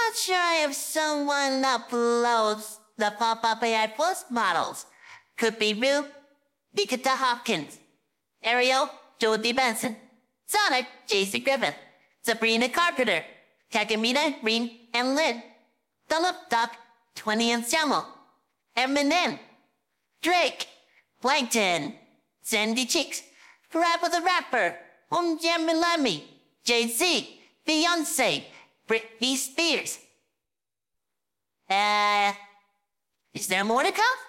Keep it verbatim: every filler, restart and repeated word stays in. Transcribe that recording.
not sure if someone uploads the pop-up A I Plus models. Could be Rue, Nikita Hopkins, Ariel, Jodie Benson, Sonic, Jason Griffith, Sabrina Carpenter, Kakamina, Reem, and Lynn, Philip Duck, twenty and Samuel, Eminem, Drake, Plankton, Sandy Cheeks, Rapper the Rapper, Um Jam Lemmy, Jay-Z, Beyonce, Britney Spears. Uh, is there more to come?